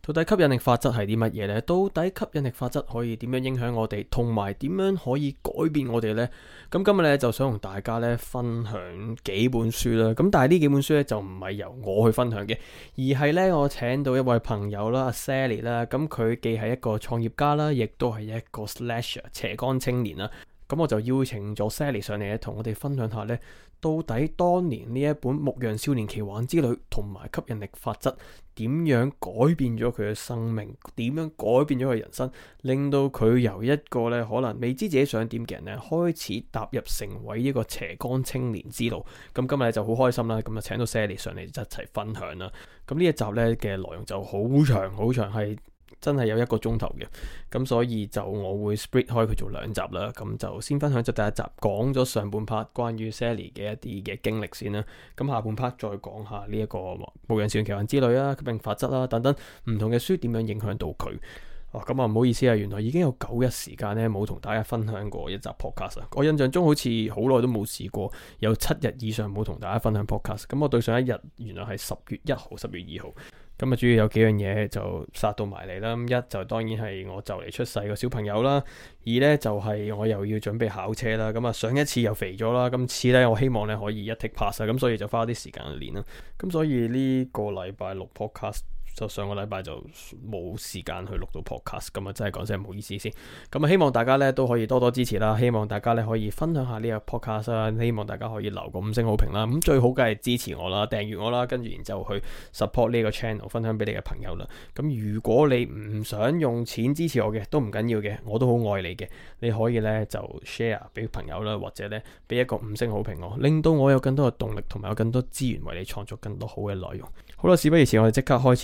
到底吸引力法則係啲乜嘢呢？到底吸引力法則可以點樣影響我哋，同埋點樣可以改變我哋呢？咁今日咧就想同大家咧分享幾本書啦。咁但係呢幾本書咧就唔係由我去分享嘅，而係咧我請到一位朋友啦，阿 Sally 啦。咁佢既係一個創業家啦，亦都係一個 slasher 斜槓青年啦。咁我就邀請咗 Sally 上嚟咧，同我哋分享下咧，到底當年呢一本《牧羊少年奇幻之旅》同埋吸引力法則點樣改變咗佢嘅生命，點樣改變咗佢人生，令到佢由一個咧可能未知自己想點嘅人咧，開始踏入成為一個斜槓青年之路。咁今日就好開心啦，咁就請到 Sally 上嚟一齊分享啦。咁呢一集咧嘅內容就好長好長，係真係有1個鐘頭嘅，咁所以就我會 split 開佢做2集啦。咁就先分享咗第一集，講咗上半 part 關於 Sally 嘅一啲嘅經歷先啦。咁下半 part 再講下呢一個牧羊少年奇幻之旅啦、吸引力法則啦等等唔同嘅書點樣影響到佢。咁唔好意思啊，原來已經有9日時間咧冇同大家分享過一集 podcast 啊。我印象中好似好耐都冇試過有7日以上冇同大家分享 podcast。咁我對上一日原來係10月1號、10月2號。咁啊，主要有幾樣嘢就殺到埋嚟啦。一就當然係我就嚟出世個小朋友啦。二呢就係我又要準備考車啦。咁啊，上一次又肥咗啦，今次呢我希望呢可以一 take pass 啊。咁所以就花啲時間去練啦。咁所以呢個禮拜錄 podcast。就上個禮拜就冇時間去錄到 podcast，咁啊真係講聲唔好意思先。咁啊希望大家咧都可以多多支持啦，希望大家咧可以分享下呢個 podcast 啦，希望大家可以留個5星好評啦。咁最好梗係支持我啦，訂閱我啦，跟住然之後去 support 呢個 channel， 分享俾你嘅朋友啦。咁如果你唔想用錢支持我嘅，都唔緊要嘅，我都好愛你嘅。你可以咧就 share 俾朋友啦，或者咧俾一個5星好評我，令到我有更多嘅動力，同埋有更多資源為你創作更多好嘅內容。好啦，事不宜遲，我哋即刻開始。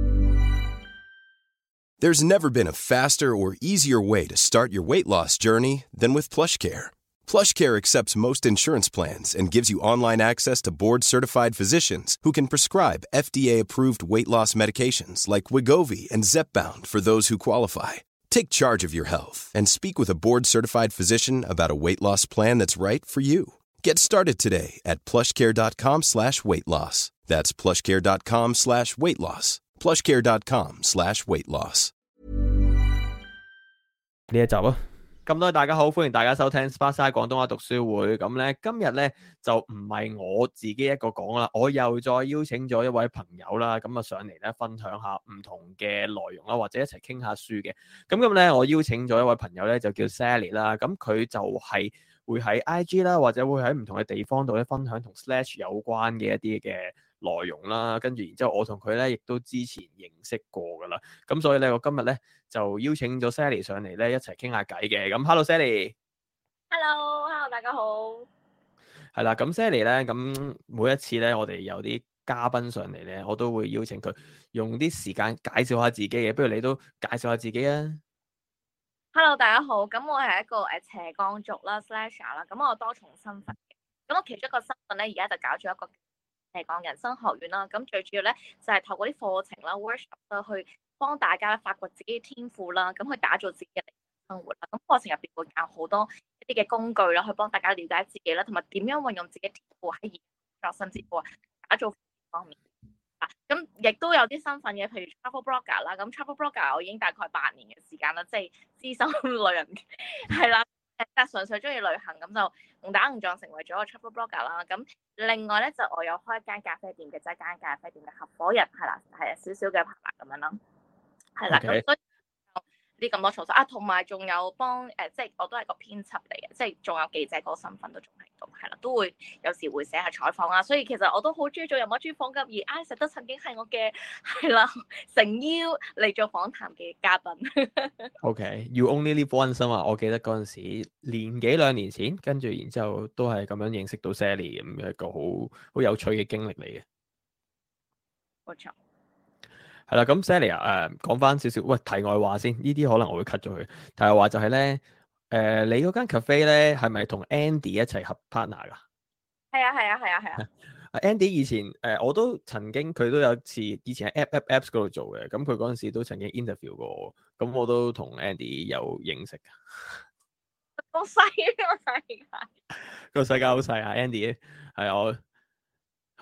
There's never been a faster or easier way to start your weight loss journey than with PlushCare. PlushCare accepts most insurance plans and gives you online access to board-certified physicians who can prescribe FDA-approved weight loss medications like Wegovy and Zepbound for those who qualify. Take charge of your health and speak with a board-certified physician about a weight loss plan that's right for you. Get started today at plushcare.com/weight loss. That's plushcare.com/weight loss. plushcare.com/weight loss。 呢一集啊，咁多位大家好，歡迎大家收聽 Sparkside 廣東話讀書會。咁咧今日咧就唔係我自己一個講啦，我又再邀請咗一位朋友啦，咁啊上嚟咧分享下唔同嘅內容啦，或者一齊傾下書嘅。咁今日咧我邀請咗一位朋友咧就叫 Sally 啦，咁佢就係會喺 IG 啦，或者會喺唔同嘅地方度咧分享同 Slash 有關嘅一啲嘅內容啦，跟住然之後我同佢咧亦都之前認識過噶啦，咁所以咧我今日咧就邀請咗 Sally 上嚟咧一齊傾下偈嘅。咁 Hello Sally。Hello，大家好。 係啦，咁 Sally 咧，咁每一次咧我哋有啲嘉賓上嚟咧，我都會邀請佢用啲時間介紹下自己嘅，不如你都介紹下自己啊。 Hello，大家好。咁我係一個斜槓族啦 ，slasher 啦。咁我有多重身份嘅。咁我其中一個身份咧，而家就搞咗一個斜槓人生學院啦。咁最主要咧就係透過啲課程啦、workshop 啦，去幫大家發掘自己嘅天賦啦，咁去打造自己嘅生活啦。咁課程入邊會教好多一啲嘅工具啦，去幫大家了解自己啦，同埋點樣運用自己天賦喺現實甚至乎打造方面。咁亦都有啲身份嘅，譬如 travel blogger 啦。咁 travel blogger 我已經大概8年嘅時間啦，即係資深旅人係啦。但純粹中意旅行，咁就誤打誤撞成為咗個 travel blogger 啦。咁另外咧就我有開一間咖啡店嘅，即係間咖啡店嘅合夥人係啦，係少少嘅 partner 咁樣啦，係啦。咁所以呢咁多操作啊，同埋仲有幫即係我都係個編輯嚟嘅，即係仲有記者嗰個身份都仲喺度，係啦，都會有時會寫下採訪啊。所以其實我都好中意做任何專訪㗎，而 Isaac 都曾經係我嘅係啦誠邀嚟做訪談嘅嘉賓。 You only live once 啊嘛，我記得嗰陣時年幾2年前，跟住然之後都係咁樣認識到 Sally 咁一個好有趣嘅經歷嚟嘅。 冇錯。 係啦，咁 Sally 講翻少少，喂，題外話先，呢啲可能我會 cut 咗佢。題外話就係咧，你嗰間 cafe 咧係咪同 Andy 一齊合 partner 噶？ 係啊。 Andy 以前我都曾經佢都有次以前喺 Apps 嗰度做嘅，咁佢嗰陣時都曾經 interview 過我，咁我都同 Andy 有認識㗎。 好細個世界， 個世界好細啊 ！Andy 係我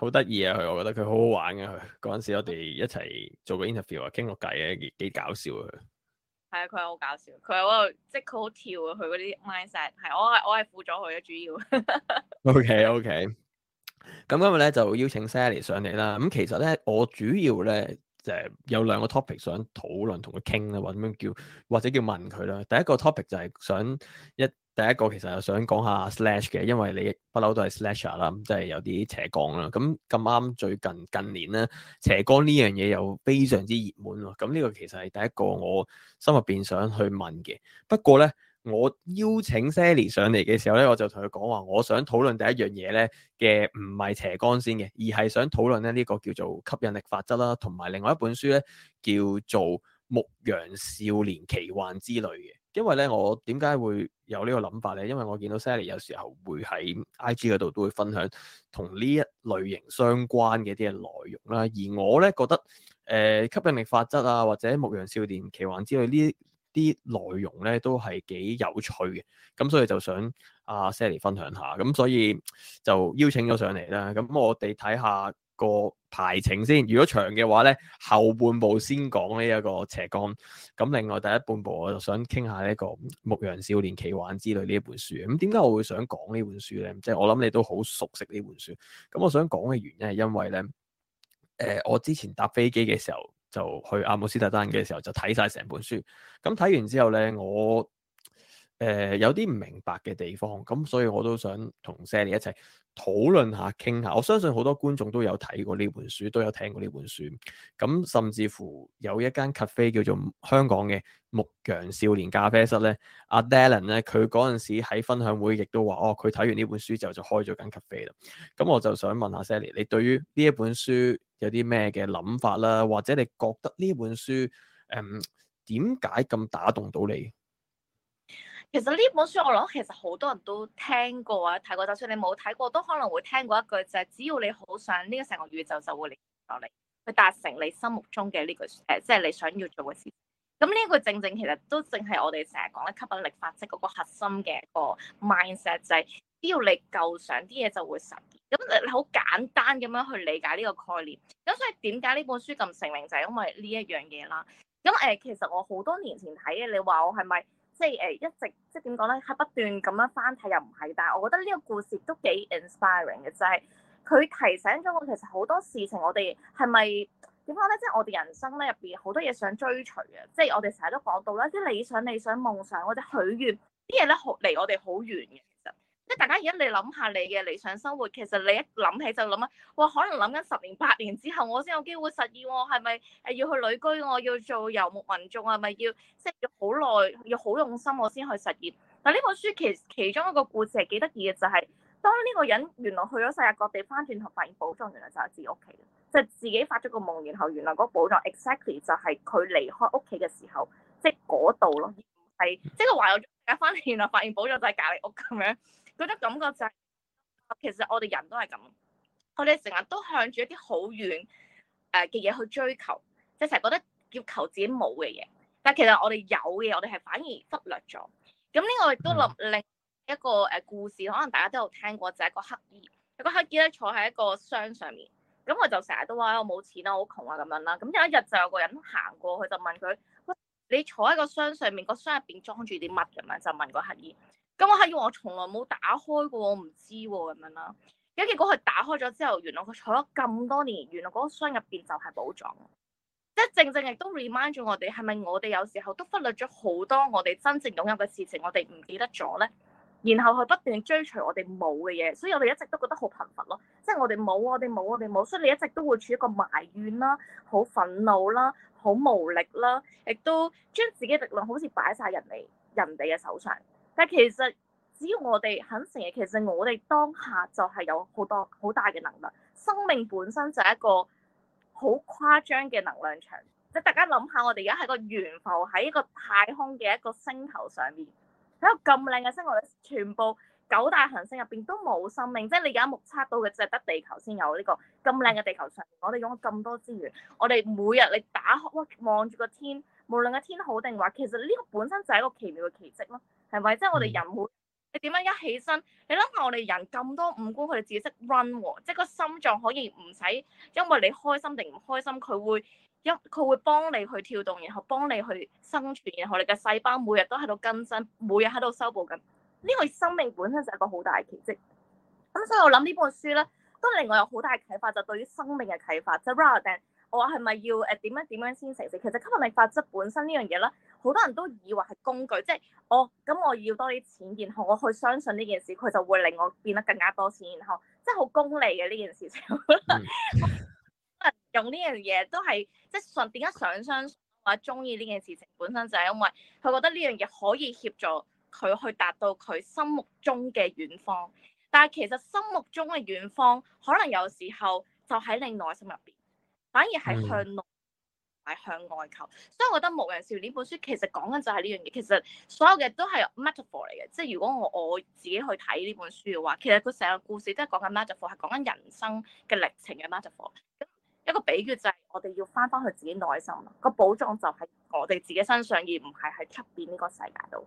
好得意啊佢，我覺得佢好好玩嘅佢。嗰陣時我哋一齊做個 interview 啊，傾過偈嘅，幾搞笑啊佢。 係啊，佢係好搞笑，佢喺嗰度即係佢好跳啊，佢嗰啲 mindset 係我係輔咗佢嘅主要。 OK，咁今日咧就邀請 Sally 上嚟啦。咁其實咧我主要咧有兩個 topic 想討論同佢傾啦，或者叫問佢啦。第一個 topic 就係第一個其實係想講下 Slash 嘅，因為你不嬲都係 Slasher 啦，即係有啲斜槓啦。咁咁啱最近年咧斜槓呢樣嘢又非常之熱門喎。咁呢個其實係第一個我心入邊想去問嘅。不過咧，我邀請 Sally 上嚟嘅時候咧，我就同佢講話，我想討論第一樣嘢咧嘅唔係斜槓先嘅，而係想討論咧呢個叫做吸引力法則啦，同埋另外一本書咧叫做《牧羊少年奇幻之旅》嘅。因為咧，我點解會有呢個諗法咧？因為我見到 Sally 有時候會喺 IG 嗰度都會分享同呢一類型相關嘅啲嘅內容啦。而我咧覺得吸引力法則啊，或者牧羊少年奇幻之旅呢啲內容咧都係幾有趣嘅。咁所以就想阿 Sally 分享下，咁所以就邀請咗上嚟啦。咁我哋睇下個排程先，如果長嘅話咧，後半部先講呢一個斜槓。咁另外第一半部我就想傾下呢個《牧羊少年奇幻之旅》呢一本書。咁點解我會想講呢本書咧？即係我諗你都好熟悉呢本書。咁我想講嘅原因係因為咧，我之前搭飛機嘅時候就去阿姆斯特丹嘅時候就睇晒成本書。咁睇完之後咧，我有啲唔明白嘅地方，咁所以我都想同 Sally 一齊討論下、傾下。我相信好多觀眾都有睇過呢本書，都有聽過呢本書。咁甚至乎有一間 cafe 叫做香港嘅牧羊少年咖啡室咧，阿 Dallin 咧，佢嗰陣時喺分享會亦都話，佢睇完呢本書之後就開咗間 cafe 啦。咁我就想問下 Sally，你對於呢一本書有啲咩嘅諗法啦？或者你覺得呢本書點解咁打動到你？ 其實呢本書我諗其實好多人都聽過啊睇過，就算你冇睇過，都可能會聽過一句就係只要你好想，呢個成個宇宙就會嚟到你，去達成你心目中嘅呢句即係你想要做嘅事。咁呢句正其實都正係我哋成日講咧吸引力法則嗰個核心嘅一個 mindset，就係只要你夠想，啲嘢就會實現。咁你好簡單咁樣去理解呢個概念。咁所以點解呢本書咁成名就係因為呢一樣嘢啦。咁其實我好多年前睇嘅，你話我係咪？即係一直即係點講咧，係不斷咁樣翻睇又唔係，但係我覺得呢個故事都幾 inspiring 嘅，就係佢提醒咗我其實好多事情我哋係咪點講咧？即係我哋人生咧入邊好多嘢想追隨嘅，即係我哋成日都講到啦，啲理想、夢想或者許願啲嘢咧，離我哋好遠嘅。其實即係大家而家你諗下你嘅理想生活，其實你一諗起就諗啊，哇！可能諗緊10年8年之後，我先有機會實現喎。係咪要去旅居？我要做遊牧民眾啊？係咪要即係要好耐，要好用心我先去實現？但呢本書其中一個故事係幾得意嘅，就係當呢個人原來去咗世界各地，翻轉頭發現寶藏原來就係自己屋企，即係自己發咗個夢，然後原來嗰個寶藏 exactly 就係佢離開屋企嘅時候，即係嗰度咯，係即係佢話有咗翻嚟，原來發現寶藏就係隔離屋咁樣。嗰種感覺就係，其實我哋人都係咁，我哋成日都向住一啲好遠嘅嘢去追求，即係成日覺得要求自己冇嘅嘢，但係其實我哋有嘅，我哋係反而忽略咗。咁呢個亦都另一個故事，可能大家都有聽過，就係一個乞兒，有個乞兒咧坐喺一個箱上面，咁佢就成日都話我冇錢啊，好窮啊咁樣啦。咁有一日就有個人行過，佢就問佢：喂，你坐喺個箱上面，個箱入邊裝住啲乜咁樣？就問個乞兒。咁我係我從來冇打開過，我唔知喎咁樣啦。咁結果佢打開咗之後，原來佢坐咗咁多年，原來嗰個箱入邊就係寶藏。即係正亦都 remind 住我哋，係咪我哋有時候都忽略咗好多我哋真正擁有嘅事情，我哋唔記得咗咧？然後去不斷追隨我哋冇嘅嘢，所以我哋一直都覺得好貧乏咯。即係我哋冇，所以你一直都會處於一個埋怨啦、好憤怒啦、好無力啦，亦都將自己力量好似擺晒人哋嘅手上。但其實只要我哋肯承認，其實我哋當下就係有好大嘅能量。生命本身就係一個好誇張嘅能量場。即係大家諗下，我哋而家係個懸浮喺一個太空嘅一個星球上面，喺一個咁靚嘅星球，全部9大行星入邊都冇生命。即係你而家目測到嘅就係得地球先有呢個咁靚嘅地球上面。我哋用咗咁多資源，我哋每日你打開望住個天，無論個天好定壞，其實呢個本身就係一個奇妙嘅奇蹟咯。係咪？即係我哋人會你點樣一起身？你諗下我哋人咁多五官，佢哋自己識 run 喎，即係個心臟可以唔使因為你開心定唔開心，佢會幫你去跳動，然後幫你去生存，然後你嘅細胞每日都喺度更新，每日喺度修補緊。呢個生命本身就係一個好大嘅奇蹟。咁所以我諗呢本書咧，都令我有好大嘅啟發，就對於生命嘅啟發。就 rather than 我話係咪要點樣先成事？其實吸引力法則本身呢樣嘢咧，好多人都以為係工具，即係咁我要多啲錢，然後我去相信呢件事，佢就會令我變得更加多錢，然後即係好功利嘅呢件事情。用呢樣嘢都係即係點解想相信或者中意呢件事情本身就係因為佢覺得呢樣嘢可以協助佢去達到佢心目中嘅遠方。但係其實心目中嘅遠方，可能有時候就喺你內心入邊，反而係向內，係向外求。所以我覺得《牧羊少年》呢本書其實講緊就係呢樣嘢。其實所有嘅都係 metaphor 嚟嘅，即係如果我自己去睇呢本書嘅話，其實佢成個故事都係講緊 metaphor，係講緊人生嘅歷程嘅 metaphor。一個比喻就係我哋要翻去自己內心啦，個寶藏就係我哋自己身上，而唔係喺出邊呢個世界度。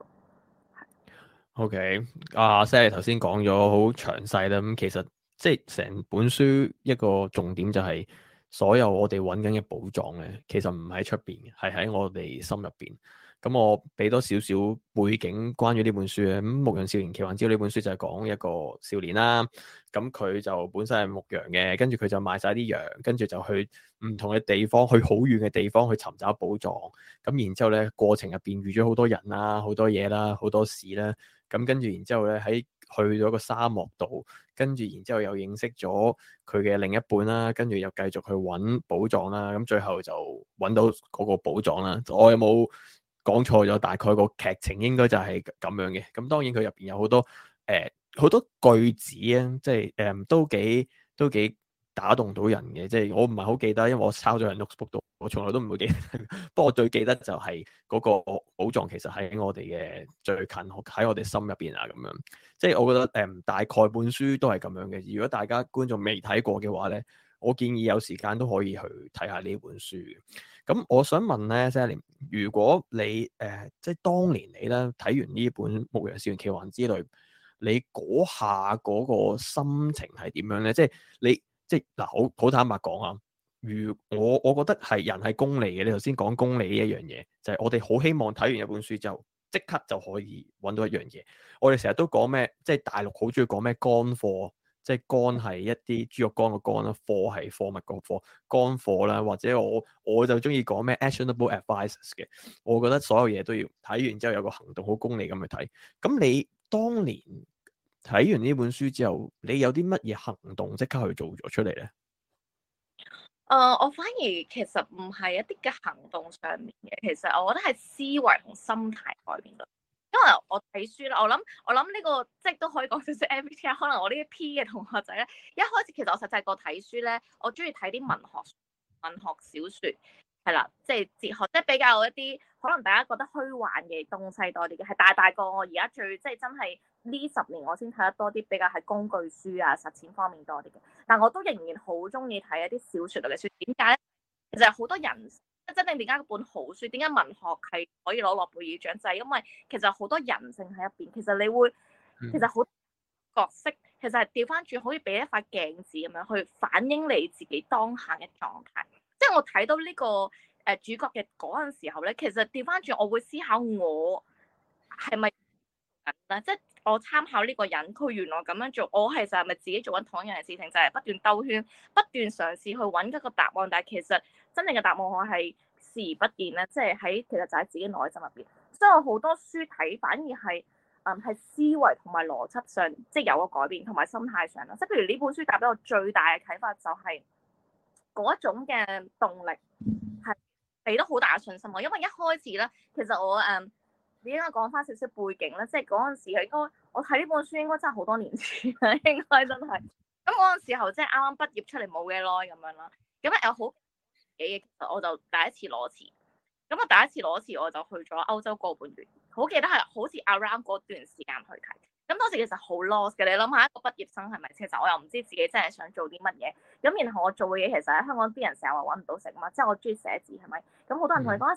OK，阿 Sally 頭先講咗好詳細啦，咁其實即係成本書一個重點就係所有我哋揾緊嘅寶藏咧，其實唔喺出邊嘅，係喺我哋心入邊。咁我俾多少少背景關於呢本書咧，咁《牧羊少年奇幻之島》呢本書就係講一個少年啦，咁佢就本身係牧羊嘅，跟住佢就賣晒啲羊，跟住就去唔同嘅地方，去好遠嘅地方去尋找寶藏。咁然之後咧，過程入邊遇咗好多人啦，好多嘢啦，好多事啦。咁跟住然之後咧，喺去咗個沙漠度，跟住然之後又認識咗佢嘅另一半啦，跟住又繼續去揾寶藏啦，咁最後就揾到嗰個寶藏啦。我有冇講錯咗？大概個劇情應該就係咁樣嘅。咁當然佢入邊有好多好多句子啊，即係都幾打動到人嘅。即係我唔係好記得，因為我抄咗喺 notebook 度，我從來都唔會記得。不過我最記得就係嗰個寶藏其實喺我哋嘅最近，喺我哋心入邊啊咁樣。即係我覺得大概本書都係咁樣嘅。如果大家觀眾未睇過嘅話咧，我建議有時間都可以去睇下呢本書。咁我想問咧 Sally， 如果你即係當年你咧睇完呢本《牧羊少年奇幻之旅》，你嗰下嗰個心情係點樣咧？即係你即係嗱，好坦白講啊，我覺得係人係功利嘅。你頭先講功利呢一樣嘢，就係我哋好希望睇完一本書之後，即刻就可以揾到一樣嘢。我哋成日都講咩？即係大陸好中意講咩乾貨。即係乾係一啲豬肉乾個乾啦，貨係貨物個貨，乾貨啦，或者我就中意講咩 actionable advices 嘅。我覺得所有嘢都要睇完之後有個行動，好功利咁去睇。咁你當年睇完呢本書之後，你有啲乜嘢行動即刻去做咗出嚟咧？ 我反而其實唔係一啲嘅行動上面嘅，其實我覺得係思維同心態改變到。因為我睇書啦，我諗呢個即係都可以講少少 MBTI。可能我呢啲 P 嘅同學仔咧，一開始其實我細細個睇書咧，我中意睇啲文學小説，係啦，即係哲學，即係比較一啲可能大家覺得虛幻嘅東西多啲嘅。係大個我而家即係真係呢10年我先睇得多啲比較係工具書啊、實踐方面多啲嘅。但我都仍然好中意睇一啲小説類嘅書。點解咧？其實好多人。真正點解一本好書，點解文學係可以攞諾貝爾獎，就係因為其實好多人性喺入邊。其實你會，其實好角色，其實係調翻轉，可以俾一塊鏡子咁樣去反映你自己當下嘅狀態。即係我睇到呢個主角嘅嗰陣時候咧，其實調翻轉，我會思考我係咪咧？即係我參考呢個人，佢原來咁樣做，我其實係咪自己做緊同一樣嘅事情，就係不斷兜圈，不斷嘗試去揾一個答案，但係其實真正嘅答案我係視而不見咧，即係其實就喺自己內心入邊。所以我好多書睇反而係係思維同埋邏輯上即係有個改變，同埋心態上啦。即係譬如呢本書帶俾我最大嘅啟發就係嗰一種嘅動力係俾到好大嘅信心我。因為一開始咧，其實我你應該講翻少少背景咧，即係嗰陣時應該我睇呢本書應該真係好多年前啦，應該真係。咁嗰陣時候即係啱啱畢業出嚟冇幾耐咁樣啦。咁有好幾嘅，其實我就第一次攞詞。咁啊第一次攞詞我就去咗歐洲個半月，好記得係好似 around 嗰段時間去睇。咁當時其實好 lost 嘅，你諗下一個畢業生係咪？其實我又唔知自己真係想做啲乜嘢。咁然後我做嘅嘢其實喺香港啲人成日話揾唔到食嘛，即係我中意寫字係咪？咁好多人同你講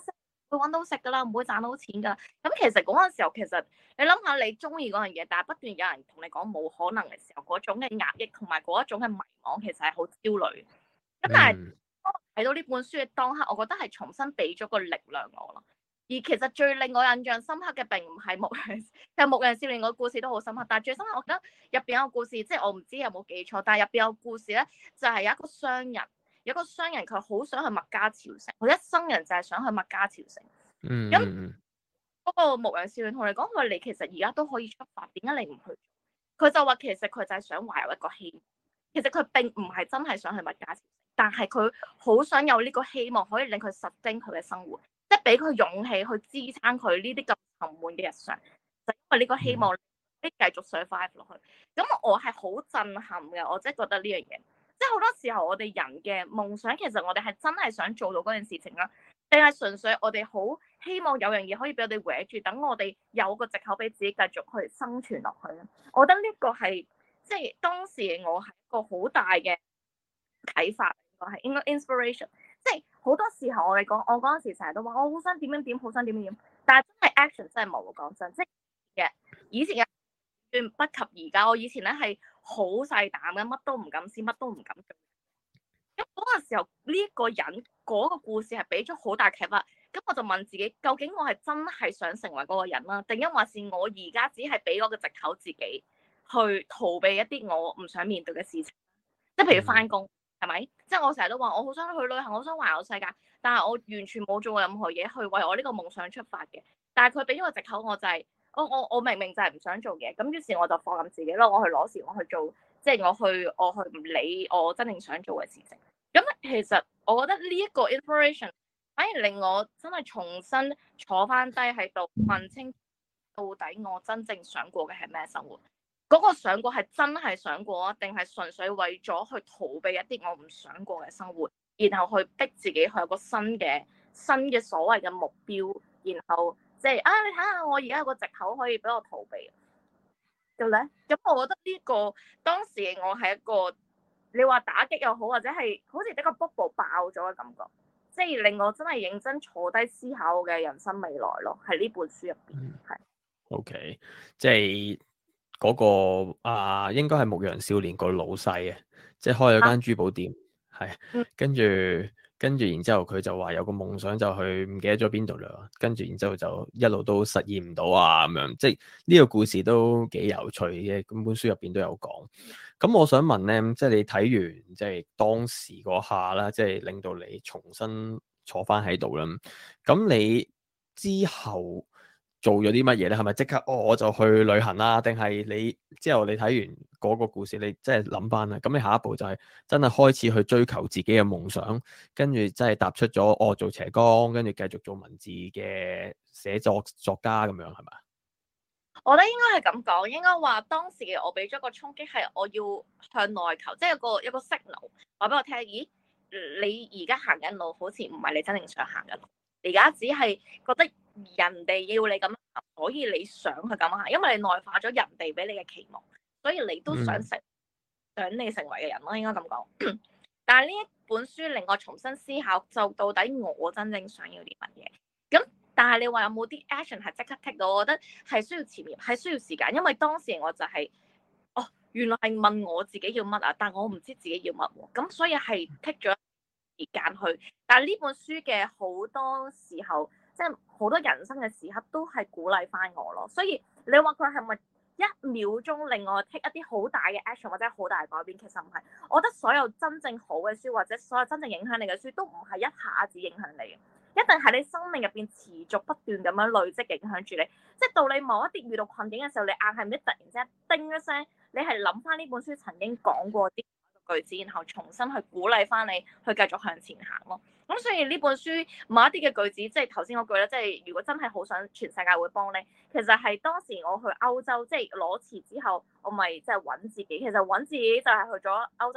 會揾到食㗎啦，唔會賺到錢㗎。咁其實嗰個時候，其實你諗下，你中意嗰樣嘢，但係不斷有人同你講冇可能嘅時候，嗰種嘅壓抑同埋嗰一種嘅迷茫，其實係好焦慮。咁但係當我睇到呢本書嘅當刻，我覺得係重新俾咗個力量我咯。而其實最令我印象深刻嘅並唔係牧羊，其實牧羊少年個故事都好深刻，但係最深刻我覺得入邊有個故事，即係我唔知有冇記錯，但係入邊有個故事咧，就係有一個商人，有個商人佢好想去麥加朝聖，佢一生人就係想去麥加朝聖。咁嗰個牧羊少年同你講，佢話你其實而家都可以出發，點解你唔去？佢就話其實佢就係想懷有一個希望，其實佢並唔係真係想去麥加朝聖，但係佢好想有呢個希望可以令佢實踐佢嘅生活。即係俾佢勇氣去支撐佢呢啲咁沉悶嘅日常，就因為呢個希望可以繼續 survive 落去。咁我係好震撼嘅，我真係覺得呢樣嘢，即係好多時候我哋人嘅夢想，其實我哋係真係想做到嗰件事情啦，定係純粹我哋好希望有樣嘢可以俾我哋搲住，等我哋有個藉口俾自己繼續去生存落去咧。我覺得呢個係即係當時我係一個好大嘅啟發，應該係 inspiration。即係好多時候我哋講，我嗰陣時成日都話我好想點樣點，好想點樣點，但係真係 action 真係冇。講真，即係嘅以前嘅遠不及而家。我以前咧係好細膽嘅，乜都唔敢試，乜都唔敢做。咁嗰個時候呢一個人嗰個故事係俾咗好大啟發。咁我就問自己，究竟我係真係想成為嗰個人啦，定因為是我而家只係俾嗰個藉口自己去逃避一啲我唔想面對嘅事情，即係譬如翻工。係咪？即係我成日都話我好想去旅行，我想環遊世界，但係我完全冇做過任何嘢去為我呢個夢想出發嘅。但係佢俾咗個藉口，我就係我明明就係唔想做嘢，咁於是我就放任自己咯。我去攞時，我去做，即係我去唔理我真正想做嘅事情。咁其實我覺得呢一個 inspiration 反而令我真係重新坐翻低喺度問清到底我真正想過嘅係咩生活。嗰個想過係真係想過啊，定係純粹為咗去逃避一啲我唔想過嘅生活，然後去逼自己去有個新嘅所謂嘅目標，然後即係你睇下我而家有個藉口可以俾我逃避嘅咧。咁我覺得呢個當時我係一個你話打擊又好，或者係好似一個 bubble 爆咗嘅感覺，即係令我真係認真坐低思考我嘅人生未來咯。喺呢本書入邊係。 OK，即係。嗰個應該係牧羊少年個老細嘅，即係開咗間珠寶店，係跟住然之後佢就話有個夢想就去唔記得咗邊度啦，跟住然之後就一路都實現唔到啊咁樣，即係呢個故事都幾有趣嘅，咁本書入邊都有講。咁我想問咧，即係你睇完即係當時嗰下啦，即係令到你重新坐翻喺度啦，咁你之後做咗啲乜嘢咧？係咪即刻我就去旅行啦？定係你之後你睇完嗰個故事，你即係諗翻啦？咁你下一步就係真係開始去追求自己嘅夢想，跟住真係踏出咗做斜槓，跟住繼續做文字嘅寫作家咁樣，係咪？ 我覺得應該係咁講，應該話當時嘅我俾咗個衝擊係我要向內求，即係有個 signal 話俾我聽，咦，你而家行緊路好似唔係你真正想行嘅路，而家只係覺得人哋要你咁樣行，所以你想去咁行，因為你內化咗人哋俾你嘅期望，所以你都想想你成為嘅人咯，應該咁講。但係呢一本書令我重新思考，就到底我真正想要啲乜嘢？咁但係你話有冇啲 action 係即刻 take 到？我覺得係需要潛移，係需要時間，因為當時我就係原來係問我自己要乜啊，但我唔知自己要乜喎，咁所以係 take 咗時間去。但係呢本書嘅好多時候，即係好多人生嘅時刻都係鼓勵翻我咯。所以你話佢係咪一秒鐘令我 take 一啲好大嘅 action 或者好大嘅改變？其實唔係，我覺得所有真正好嘅書或者所有真正影響你嘅書都唔係一下子影響你嘅。一定係你生命入邊持續不斷咁樣累積影響住你，即係到你某一啲遇到困境嘅時候，你硬係唔知突然之間叮一聲，你係諗翻呢本書曾經講過啲句子，然後重新去鼓勵翻你去繼續向前行咯。咁所以呢本書某一啲嘅句子，即係頭先嗰句咧，即係如果真係好想全世界會幫你，其實係當時我去歐洲，即係攞辭之後，我咪即係揾自己。其實揾自己就係去咗歐洲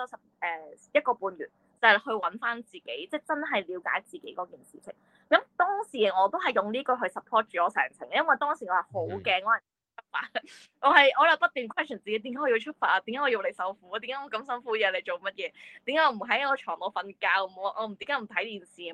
1個半月。就係去揾翻自己，即係真係了解自己嗰件事情。咁當時我都係用呢句去 support 住我成程，因為當時我係好驚，我係出發，我係不斷 question 自己，點解我要出發啊？點解我要嚟受苦啊？點解我咁辛苦嘢嚟做乜嘢？點解我唔喺個床度瞓覺？我唔點解唔睇電視咁樣？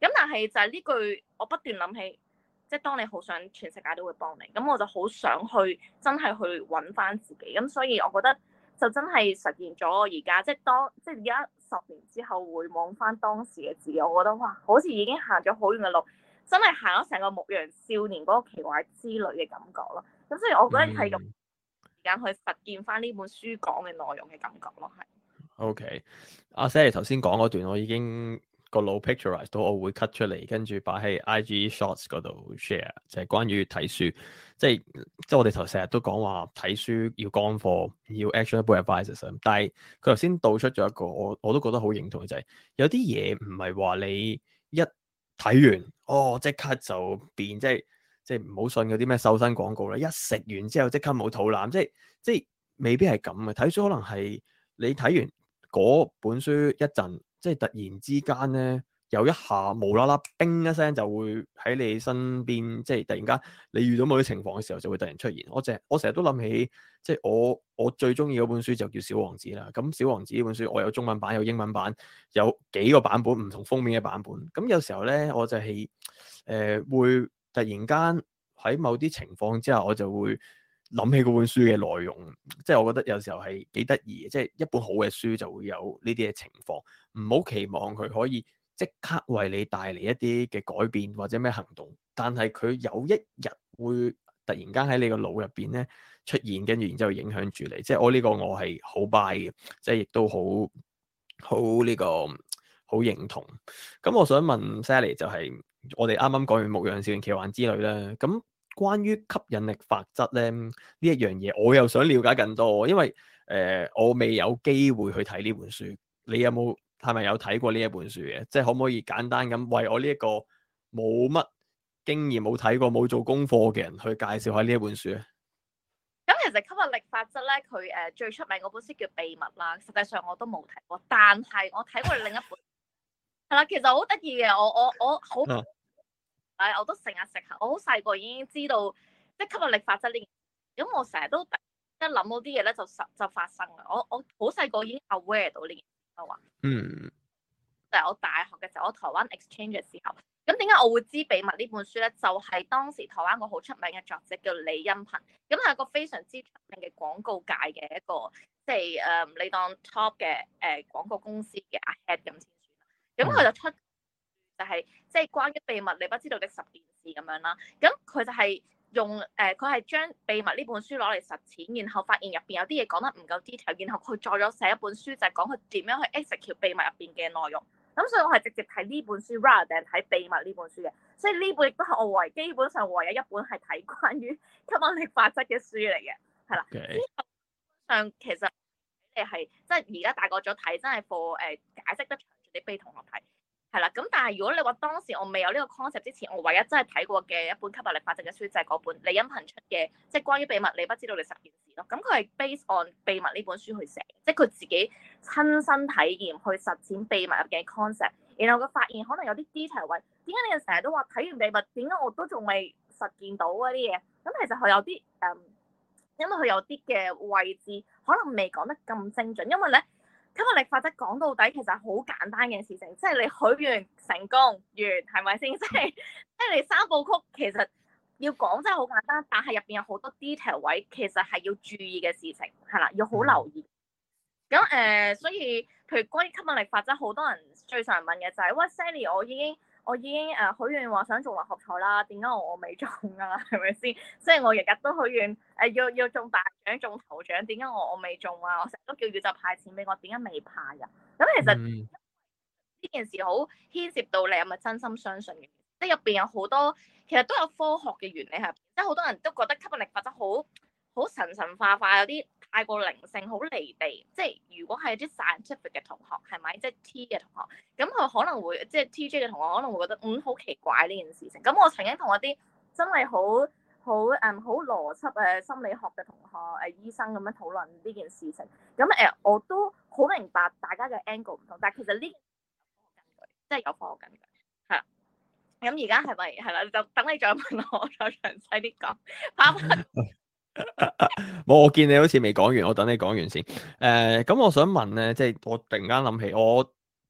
咁但係就係呢句，我不斷諗起，即係當你好想全世界都會幫你，咁我就好想去真係去揾翻自己。咁所以我覺得就真係實現咗我而家，即係而家10年之後回望翻當時嘅自己，我覺得哇，好似已經行咗好遠嘅路，真係行咗成個牧羊少年嗰個奇幻之旅嘅感覺咯。咁所以我覺得係用時間去實現翻呢本書講嘅內容嘅感覺咯，係。 OK，阿 Sally 頭先講嗰段，我已經個腦 picturize 到，我會 cut 出嚟，跟住擺喺 IG Shorts 嗰度 share，就係關於睇書，即係我哋成日都講話睇書要乾貨，要 actionable advice，但係佢頭先道出咗一個，我都覺得好認同嘅，就係有啲嘢唔係話你一睇完，即刻就變，即係唔好信嗰啲咩瘦身廣告啦，一食完之後即刻冇肚腩，即係未必係咁嘅，睇書可能係你睇完嗰本書一陣，即係突然之間咧，有一下無啦啦，叮一聲就會喺你身邊，即係突然間你遇到某啲情況嘅時候，就會突然出現。我成日都諗起，即係我最中意嗰本書就叫《小王子》啦。咁《小王子》呢本書，我有中文版，有英文版，有幾個版本，唔同封面嘅版本。咁有時候咧，我就係會突然間喺某啲情況之下，我就會諗起嗰本書嘅內容，即係我覺得有時候係幾得意嘅，即係一本好嘅書就會有呢啲嘅情況，唔好期望佢可以即刻為你帶嚟一啲嘅改變或者咩行動，但係佢有一日會突然間喺你個腦入邊咧出現，跟住然之後影響住你，即係我呢個我係好 buy 嘅，即係亦都好呢個好認同。咁我想問 Sally 就係我哋啱啱講完牧羊少年奇幻之旅啦，咁關於吸引力法則咧呢一樣嘢，我又想了解更多，因為我未有機會去睇呢本書。你係咪有睇過呢一本書嘅？即係可唔可以簡單咁為我呢一個冇乜經驗、冇睇過、冇做功課嘅人去介紹下呢一本書咧？ 咁其實吸引力法則咧，佢最出名嗰本書叫《秘密》啦。實際上我都冇睇過，但係我睇過另一本係啦。其實好得意嘅，我好我都成日食下。我好細個已經知道即係吸引力法則呢件事。咁我成日都一諗到啲嘢咧，就發生啦。我好細個已經 aware 到呢件事啦。話就係我大學嘅時候，我台灣 exchange 嘅時候。咁點解我會知《秘密》呢本書咧？就係當時台灣個好出名嘅作者叫李欣頻，咁係一個非常之出名嘅廣告界嘅一個，即係你當 top 嘅廣告公司嘅 head 咁先算。咁佢就出就係即係關於秘密你不知道的10件事咁樣啦。咁佢就係用佢係將《秘密》呢本書攞嚟實踐，然後發現入邊有啲嘢講得唔夠 detail，然後佢再咗寫一本書就係講佢點樣去 execute 秘密入邊嘅內容。咁所以我係直接睇呢本書 rather than 睇秘密呢本書嘅，所以呢本亦都係我基本上唯一一本係睇關於吸引力法則嘅書嚟嘅，係啦。之後上其實你係即係而家大個咗睇，真係課解釋得詳盡啲俾同學睇，係啦。咁但係如果你話當時我未有呢個 concept 之前，我唯一真係睇過嘅一本吸引力法則嘅書就係嗰本李欣頻出嘅，即係關於秘密你不知道你10件事咯。咁佢係 based on 秘密呢本書去寫，即係佢自己親身體驗去實踐秘密入嘅 concept，然後佢發現可能有啲 detail 位，點解你哋成日都話睇完秘密，點解我都仲未實現到嗰啲嘢？咁其實佢有啲因為佢有啲嘅位置可能未講得咁精準，因為咧吸引力法則講到底其實係好簡單嘅事情，即係你許願成功完係咪先？即係你3部曲其實要講真係好簡單，但係入邊有好多 detail 位，其實係要注意嘅事情，係啦，要好留意。咁所以譬如關於吸引力法則，好多人最常問嘅就係：喂 Sally，我已經許願話想中六合彩啦，點解我未中啊？係咪先？即係我日日都許願要中大獎中頭獎，點解我未中啊？我成日都叫宇宙派錢俾我，點解未派啊？咁其實呢件事好牽涉到你係咪真心相信嘅？即係入邊有好多其實都有科學嘅原理係，即係好多人都覺得吸引力法則好神化，有啲太過靈性，好離地。即係如果係啲 scientific 嘅同學，係咪即係 T 嘅同學？咁佢可能會即係 TJ 嘅同學可能會覺得好奇怪呢件事情。咁我曾經同一啲真係好邏輯心理學嘅同學醫生咁樣討論呢件事情。咁我都好明白大家嘅 angle 唔同，但係其實呢即係有科學根據，係啦。咁而家係咪係啦？就等你再問我，再詳細啲講。 我見你好似未講完，我等你講完先。咁我想問咧，即係我突然間諗起，我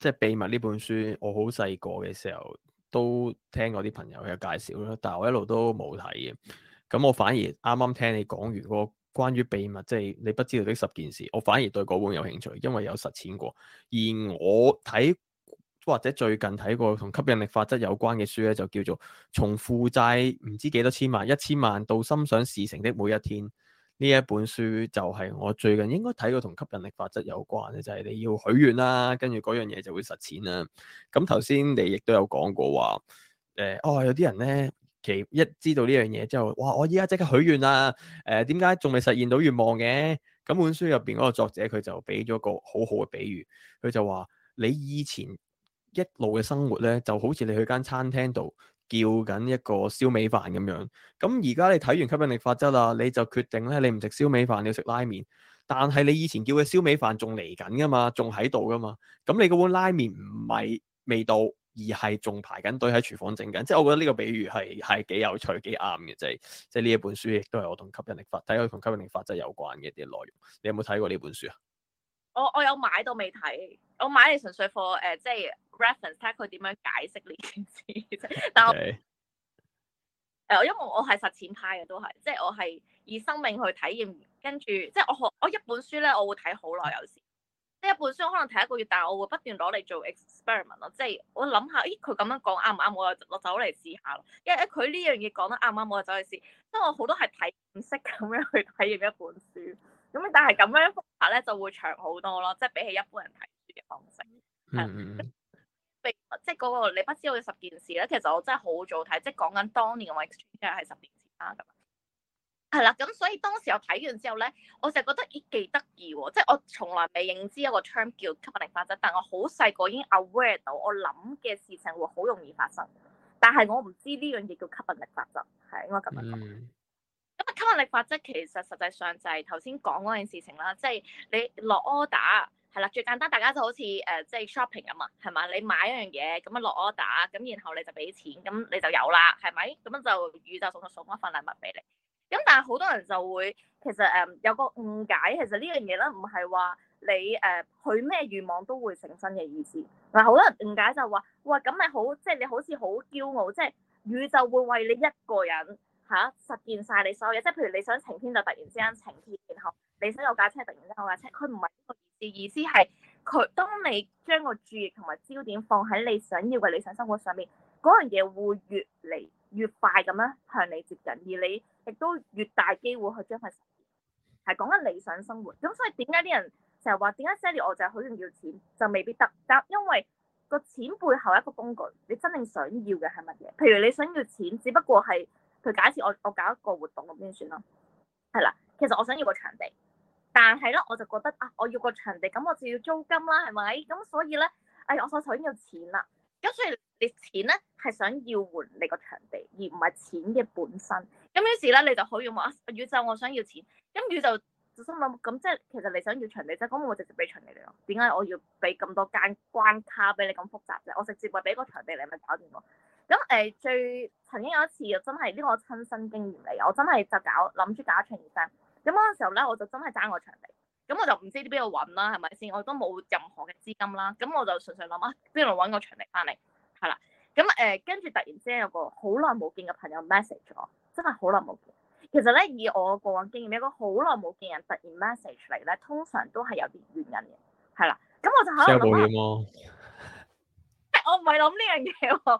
即係秘密呢本書，我好細個嘅時候都聽過啲朋友嘅介紹啦，但係我一路都冇睇嘅。咁我反而啱啱聽你講完嗰個關於秘密，即係你不知道的10件事，我反而對嗰本有興趣，因為有實踐過。而我睇或者最近睇過同吸引力法則有關嘅書咧，就叫做《從負債唔知幾多千萬1000萬到心想事成的每一天》。呢一本書就係我最近應該睇過同吸引力法則有關嘅，就係你要許願啦，跟住嗰樣嘢就會實踐啦。咁頭先你亦都有講過話，有啲人咧，一知道呢樣嘢之後，哇！我依家即刻許願啦。點解仲未實現到願望嘅？咁本書入邊嗰個作者佢就俾咗個好好嘅比喻，佢就話你以前一路嘅生活咧，就好似你去間餐廳度叫緊一個燒味飯咁樣。咁而家你睇完吸引力法則啦，你就決定咧，你唔食燒味飯，你要食拉麵。但係你以前叫嘅燒味飯仲嚟緊噶嘛，仲喺度噶嘛。咁你嗰碗拉麵唔係未到，而係仲排緊隊喺廚房整緊。即係我覺得呢個比喻係幾有趣、幾啱嘅。即係呢一本書亦都係我同吸引力法睇過同吸引力法則有關嘅啲內容。你有冇睇過呢本書啊？ 我有買到未睇，我買嚟純粹 for 即係 reference 睇下佢點樣解釋呢件事。但我因為我係實踐派嘅都係，即係我係以生命去體驗，跟住即係我一本書咧，我會睇好耐有時。即係一本書可能睇1個月，但係我會不斷攞嚟做 experiment 咯，即係我諗下，咦佢咁樣講啱唔啱？我走嚟試下咯。因為佢呢樣嘢講得啱唔啱，我就走去試。即係我好多係體驗式咁樣去體驗一本書。咁但係咁樣方法咧就會長好多咯，即係比起一般人睇書嘅方式。即係嗰個你不知道嘅10件事咧，其實我真係好早睇，即係講緊當年我 exchange 係10年前啦咁。係啦，咁所以當時我睇完之後咧，我就覺得咦幾得意喎！即係我從來未認知一個 term 叫吸引力法則，但我好細個已經 aware 到我諗嘅事情會好容易發生，但係我唔知呢樣嘢叫吸引力法則，係應該咁樣講。咁吸引力法則其實實際上就係頭先講嗰件事情啦，即係你落 order 係啦，最簡單大家就好似即係 shopping 咁啊，係嘛？你買一樣嘢咁樣落 order，咁然後你就俾錢，咁你就有啦，係咪？咁樣就宇宙送一份禮物俾你。咁但係好多人就會其實有個誤解，其實呢樣嘢咧唔係話你許咩願望都會成真嘅意思。嗱，好多人誤解就話，哇咁咪好，即係你好似好驕傲，即係宇宙會為你一個人實現晒你所有嘢。即係譬如你想晴天就突然之間晴天，然後你想有架車突然之間有架車，佢唔係呢個意思係佢當你將個注意同埋焦點放喺你想要嘅理想生活上面，嗰樣嘢會越嚟越快咁樣向你接近，而你亦都越大機會去將佢實現。係講緊理想生活，咁所以點解啲人成日話點解 Sally 我就係好想要錢，就未必得，但因為個錢背後一個工具，你真正想要嘅係乜嘢？譬如你想要錢，只不過係佢假設我搞一個活動咁先算咯，係啦，其實我想要個場地，但係咧我就覺得我要個場地，咁我就要租金啦，係咪？咁所以咧，我首先要錢啦。咁所以你錢咧係想要換你個場地，而唔係錢嘅本身。咁於是咧你就好要話宇宙我想要錢，咁宇宙就心諗咁即係其實你想要場地啫，咁我直接俾場地你咯。點解我要俾咁多間關卡俾你咁複雜啫？我直接話俾個場地你咪搞掂咯。咁最曾經有一次真係呢個親身經驗嚟，我真係就諗住搞一場 event。咁嗰個時候咧我就真係爭個場地。咁我就唔知邊度揾啦，係咪先？我都冇任何嘅資金啦。咁我就純粹諗邊度揾個場地翻嚟，係啦。咁跟住突然之間有個好耐冇見嘅朋友 message 咗，真係好耐冇見。其實咧以我過往經驗，一個好耐冇見人突然 message 嚟咧，通常都係有啲原因嘅，係啦。咁我就喺度諗我唔係諗呢樣嘢喎。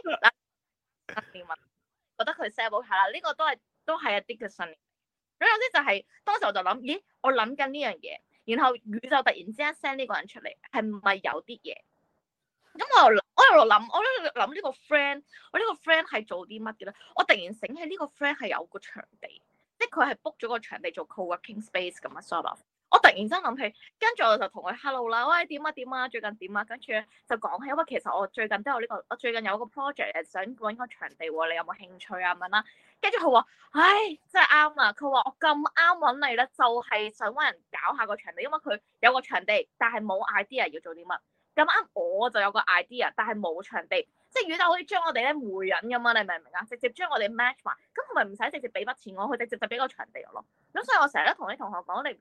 覺得佢 sell 係啦，呢個都係一啲嘅信念。咁有啲就係當時我就諗，咦，我諗緊呢樣嘢，然後宇宙突然之間 send 呢個人出嚟，係唔係有啲嘢？咁我又諗呢個 friend，我呢個 friend 係做啲乜嘅咧？我突然醒起呢個 friend 係有個場地，即係佢係 book 咗個場地做 co-working space 咁樣 sort of。我突然之間諗起，跟住我就同佢 hello 啦，喂點啊，最近點啊？跟住就講起，因為其實我最近都有我最近有個 project 想揾個場地喎，你有冇興趣啊？咁樣啦。跟住佢話，唉，真係啱啦！佢話我咁啱揾你咧，就係想揾人搞下個場地，因為佢有個場地，但係冇 idea 要做啲乜。咁啱我就有個 idea，但係冇場地，即係宇宙可以將我哋咧媒人咁啊！你明唔明啊？直接將我哋 match 埋，咁佢咪唔使直接俾筆錢我，佢直接就俾個場地我咯。咁所以我成日都同啲同學講，你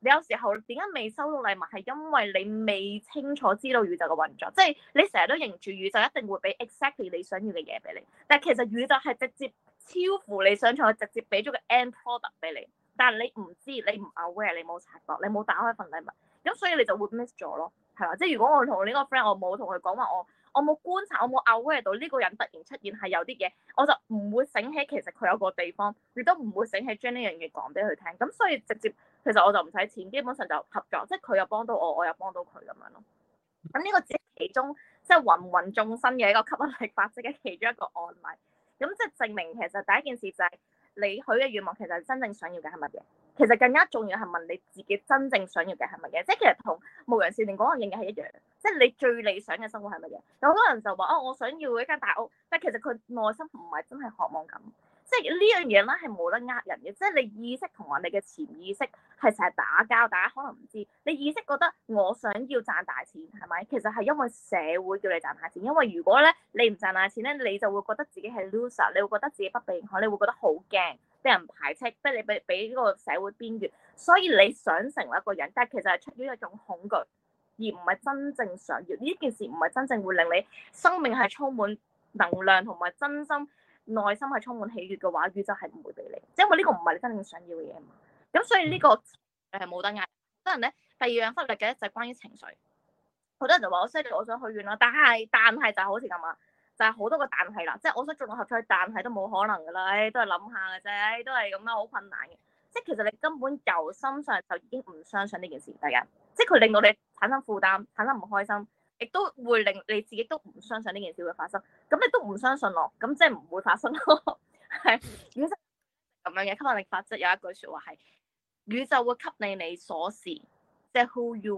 你有時候點解未收到禮物，係因為你未清楚知道宇宙嘅運作，即係你成日都認住宇宙一定會俾 exactly 你想要嘅嘢俾你，但係其實宇宙係直接超乎你想象，直接俾咗個 end product 俾你，但係你唔知，你唔 aware，你冇察覺，你冇打開份禮物，咁所以你就會 miss 咗咯，係嘛？即係如果我同呢個 friend，我冇同佢講話我冇觀察，我冇 aware 到呢個人突然出現係有啲嘢，我就唔會醒起其實佢有個地方，亦都唔會醒起將呢樣嘢講俾佢聽。咁所以直接其實我就唔使錢，基本上就合作，即係佢又幫到我，我又幫到佢咁樣咯。咁呢個只係其中即係芸芸眾生嘅一個吸引力法則嘅其中一個案例。咁即係證明其實第一件事就係你許嘅願望其實真正想要嘅係乜嘢？其實更加重要係問你自己真正想要嘅係乜嘢？即係其實同牧羊少年嗰個嘢係一樣，即係你最理想嘅生活係乜嘢？有好多人就話我想要一間大屋，但係其實佢內心唔係真係渴望咁。即係呢樣嘢咧係冇得呃人嘅，即係你意識同埋你嘅潛意識係成日打交，大家可能唔知。你意識覺得我想要賺大錢係咪？其實係因為社會叫你賺大錢，因為如果咧你唔賺大錢咧，你就會覺得自己係 loser，你會覺得自己不被認可，你會覺得好驚，俾人排斥，俾你俾呢個社會邊緣，所以你想成為一個人，但係其實係出於一種恐懼，而唔係真正想要呢件事，唔係真正會令你生命係充滿能量同埋真心。內心係充滿喜悅嘅話，宇宙係唔會俾你，因為呢個唔係你真正想要嘅嘢嘛。咁所以呢個係冇得嗌。好多人咧，第二樣忽略嘅就係關於情緒。好多人就話我犀利，我想許願啦，但係就好似咁啊，就係好多個但係啦，即係我想做到合彩，但係都冇可能噶啦，都係諗下嘅啫，都係咁樣好困難嘅。即係其實你根本由心上就已經唔相信呢件事，大家，即係佢令到你產生負擔，產生唔開心。亦都會令你自己都唔相信呢件事會發生，咁你都唔相信咯，咁即係唔會發生咯。係宇宙咁樣嘅吸引力法則有一句説話係：宇宙會給你所是，即係 who you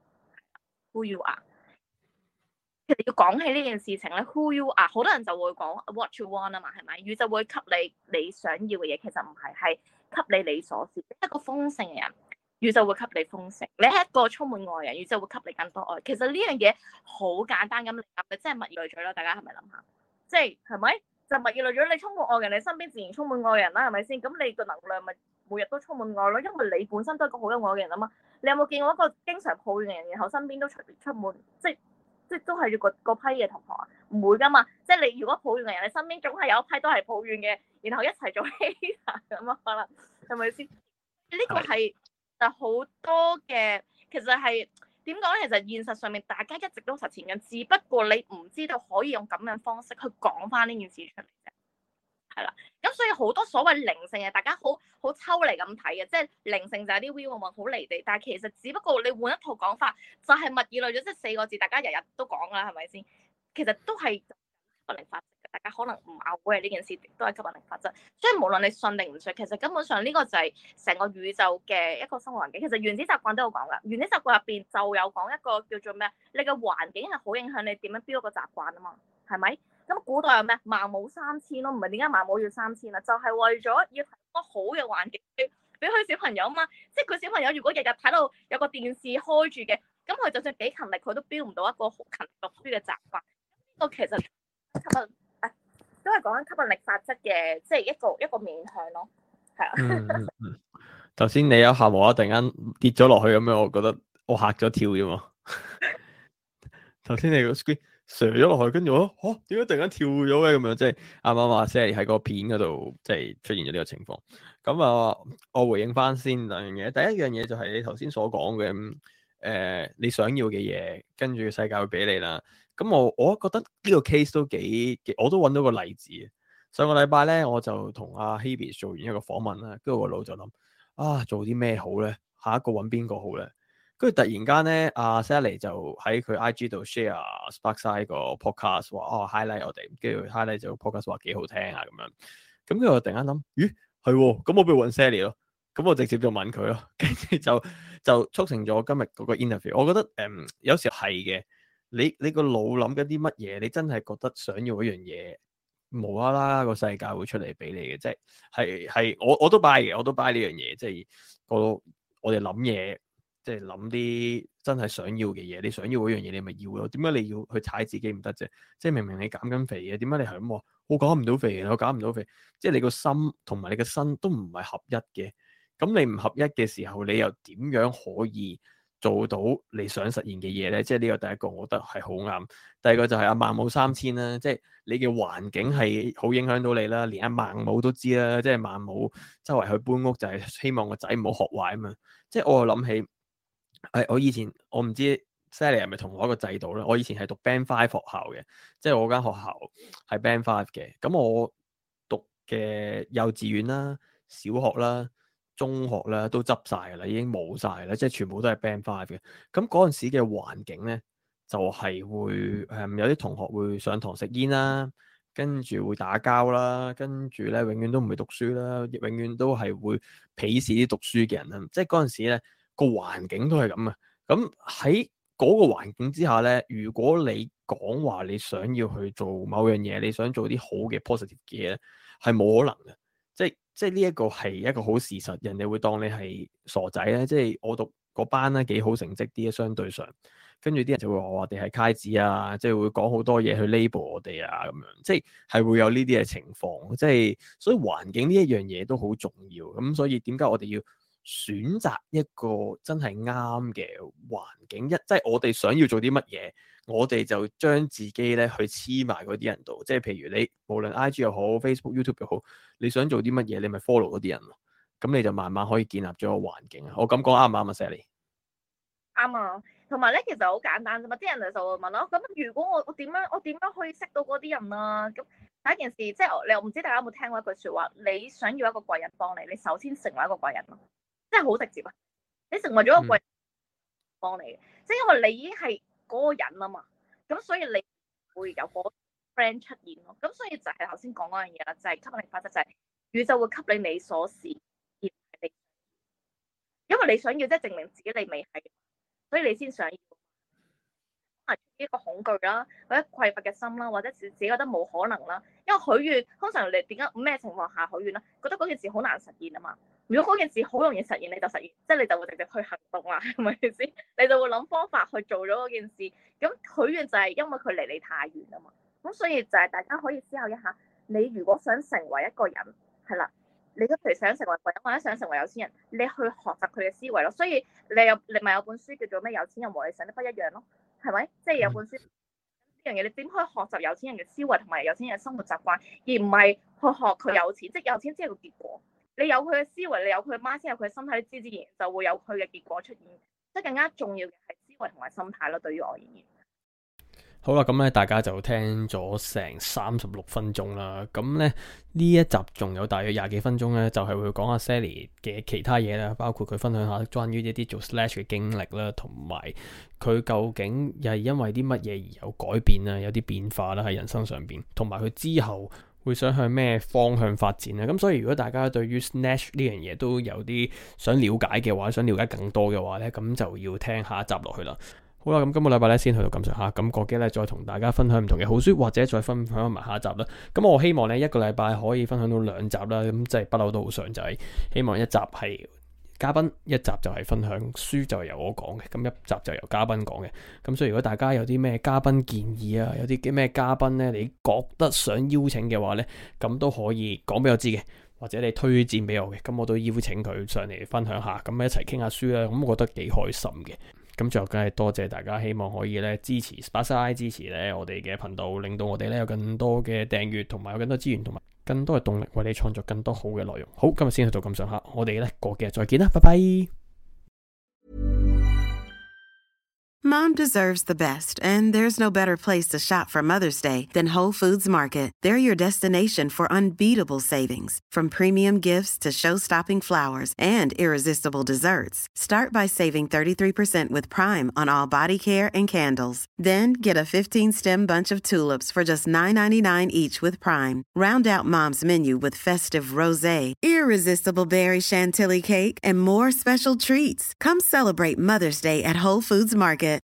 are，who you are。其實要講起呢件事情咧，who you are，好多人就會講 what you want 啊嘛，係咪？宇宙會給你想要嘅嘢，其實唔係，係給你所是，一個豐盛嘅人。宇宙會給你豐盛，你係一個充滿愛嘅人，宇宙會給你更多愛。其實呢樣嘢好簡單咁理解，即係物以類聚啦。大家係咪諗下？即係咪？就物以類聚，你充滿愛嘅人，你身邊自然充滿愛嘅人啦，係咪先？咁你個能量咪每日都充滿愛咯，因為你本身都係一個好有愛嘅人啊嘛。你有冇見過一個經常抱怨嘅人，然後身邊都隨便出滿，即係都係要個批嘅同學啊？唔會噶嘛。即係你如果抱怨嘅人，你身邊總係有一批都係抱怨嘅，然後一齊做 hater 咁啊，可能係咪先？呢個係。就好多嘅，其實係點講咧？其實現實上面大家一直都實踐緊，只不過你唔知道可以用咁樣方式去講翻呢件事出嚟啫。係啦，咁所以好多所謂靈性嘅，大家好抽離咁睇嘅，即係靈性就係啲 view 好離地，但係其實只不過你換一套講法，就係物以類聚，即係4個字，大家日日都講啦，係咪先？其實都係吸引力法則。大家可能唔 aware 呢件事都係吸引力法則，所以無論你信定唔信，其實根本上呢個就係成個宇宙嘅一個生活環境。其實原子習慣都有講噶，原子習慣入邊就有講一個叫做咩？你嘅環境係好影響你點樣標一個習慣啊嘛，係咪？咁古代有咩？孟母3000咯，唔係點解孟母要3000啊？就係為咗要提供好嘅環境俾佢小朋友啊嘛。即係佢小朋友如果日日睇到有個電視開住嘅，咁佢就算幾勤力，佢都標唔到一個好勤力讀書嘅習慣。呢個其實吸引。都係講緊吸引力法則嘅，即係一個面向咯，係啊。 頭先你有下無啦啦突然間跌咗落去咁樣，我覺得我嚇咗跳啫嘛。頭先你個 screen 瀡咗落去，跟住我點解突然間跳咗嘅咁樣？即係啱啱話即係喺個片嗰度即係出現咗呢個情況。咁啊，我回應翻先兩樣嘢。第一樣嘢就係你頭先所講嘅你想要嘅嘢，跟住世界會俾你啦。咁我覺得呢個 case 都幾，我都揾到個例子。上個禮拜咧，我就同阿 Hebe 做完一個訪問啦，跟住我腦就諗做啲咩好咧？下一個揾邊個好咧？跟住突然間咧，阿 Sally 就喺佢 IG 度 share Sparkside 個 podcast 話highlight 我哋，跟住 highlight 咗個 podcast 話幾好聽啊咁樣。咁跟住我突然間諗，咦係喎，咁我不如揾 Sally 咯。咁我直接就問佢咯，跟住就促成咗今日嗰個 interview。我覺得有時係嘅。你個腦諗緊啲乜嘢？你真係覺得想要一樣嘢，無啦啦個世界會出嚟俾你嘅，即係我都 buy 嘅，我都 buy 呢樣嘢。即係我哋諗嘢，即係諗啲真係想要嘅嘢。你想要嗰樣嘢，你咪要咯。點解你要去踩自己唔得啫？即係明明你減緊肥嘅，點解你係咁話我減唔到肥嘅？我減唔到肥，即係你個心同埋你個身都唔係合一嘅。 咁你唔合一嘅時候，你又點樣可以做到你想實現嘅嘢咧？即係呢個第一個，我覺得係好啱。第二個就係阿孟母三遷啦，即係你嘅環境係好影響到你啦。連阿孟母都知啦，即係孟母周圍去搬屋就係希望個仔唔好學壞啊嘛。即係我又諗起，我以前我唔知 Sally 係咪同我一個制度咧？我以前係讀 Band 5學校嘅，即係我間學校係 Band 5嘅。咁我讀嘅幼稚園啦、小學啦、中學啦都執晒㗎啦，已經冇晒啦，即係全部都係 Band 5嘅。咁嗰陣時嘅環境咧，就係會有啲同學會上堂食煙啦，跟住會打交啦，跟住咧永遠都唔會讀書啦，永遠都係會鄙視啲讀書嘅人啦。即係嗰陣時咧個環境都係咁啊。咁喺嗰個環境之下咧，如果你講話你想要去做某樣嘢，你想做啲好嘅 positive 嘅嘢咧，係冇可能嘅。即係呢一個係一個好事實，人哋會當你係傻仔咧。即係我讀嗰班咧幾好成績啲，相對上，跟住啲人就會話我哋係楷子啊，即係會講好多嘢去 label 我哋啊咁樣，即係會有呢啲嘅情況。即係所以環境呢一樣嘢都好重要。咁所以點解我哋要選擇一個真係啱嘅環境？即係我哋想要做啲乜嘢，我哋就將自己咧去黐埋嗰啲人度。即係譬如你無論 IG 又好 Facebook、YouTube 又好，你想做啲乜嘢，你咪 follow 嗰啲人咯。咁你就慢慢可以建立咗個環境啊。我咁講啱唔啱啊 Sally？ 啱啊，同埋咧其實好簡單啫嘛，啲人就會問我，咁如果我點樣可以識到嗰啲人啊？咁第一件事，即係你又唔知大家有冇聽過一句説話，你想要一個貴人幫你，你首先成為一個貴人咯，即係好直接啊！你成為咗一個貴人幫你嘅，即係因為你已經係嗰個人啊嘛，咁所以你會有個 friend 出現咯。咁所以就係頭先講嗰樣嘢啦，就係吸引力法則，就係宇宙會給你所示，而唔係你，因為你想要即係證明自己你未係。所以你先想要，可能一個恐懼啦，或者匱乏嘅心啦，或者自己覺得冇可能啦。因為許願通常你點解咩情況下許願啦？覺得嗰件事好難實現啊嘛。如果嗰件事好容易實現，你就實現，即係你就會直接去行動啦，係咪先？你就會諗方法去做咗嗰件事。咁許願就係因為佢離你太遠啊嘛。咁所以就係大家可以思考一下，你如果想成為一個人，係啦。你都譬如想成為貴人或者想成為有錢人，你去學習佢嘅思維咯。所以你咪有本書叫做咩？有錢人和你想的不一樣咯，係咪？即係有本書呢樣嘢，你點可以學習有錢人嘅思維同埋有錢人嘅生活習慣，而唔係去學佢有錢？即係有錢只係個結果，你有佢嘅思維，你有佢嘅 mind 先有佢嘅身體，自然就會有佢嘅結果出現。即係更加重要嘅係思維同埋心態咯。對於我而言。 好啦，咁咧大家就聽咗成36分鐘啦，咁咧呢一集仲有大約20幾分鐘咧，就係會講下 Sally 嘅其他嘢啦，包括佢分享下關於一啲做 Slash 嘅經歷啦，同埋佢究竟又係因為啲乜嘢而有改變啦，有啲變化啦喺人生上邊，同埋佢之後會想向咩方向發展咧。咁所以如果大家對於 Slash 呢樣嘢都有啲想了解嘅話，想了解更多嘅話咧，咁就要聽下一集落去啦。好啦，咁今個禮拜咧先去到咁上下，咁過幾日咧再同大家分享唔同嘅好書，或者再分享埋下一集啦。咁我希望咧一個禮拜可以分享到2集啦，咁即係不嬲都好想就係希望一集係嘉賓，一集就係分享書，就係由我講嘅，咁一集就由嘉賓講嘅。咁所以如果大家有啲咩嘉賓建議啊，有啲咩嘉賓咧，你覺得想邀請嘅話咧，咁都可以講俾我知嘅，或者你推薦俾我嘅，咁我都邀請佢上嚟分享下，咁一齊傾下書啦。咁我覺得幾開心嘅。咁最後梗係多謝大家，希望可以咧支持 Sparkside， 支持咧我哋嘅頻道，令到我哋咧有更多嘅訂閱，同埋有更多資源，同埋更多嘅動力，為你創作更多好嘅內容。好，今日先去到咁上下，我哋咧過幾日再見啦，拜拜。 Mom deserves the best, and there's no better place to shop for Mother's Day than Whole Foods Market. They're your destination for unbeatable savings, from premium gifts to show-stopping flowers and irresistible desserts. Start by saving 33% with Prime on all body care and candles. Then get a 15-stem bunch of tulips for just $9.99 each with Prime. Round out Mom's menu with festive rosé, irresistible berry chantilly cake, and more special treats. Come celebrate Mother's Day at Whole Foods Market.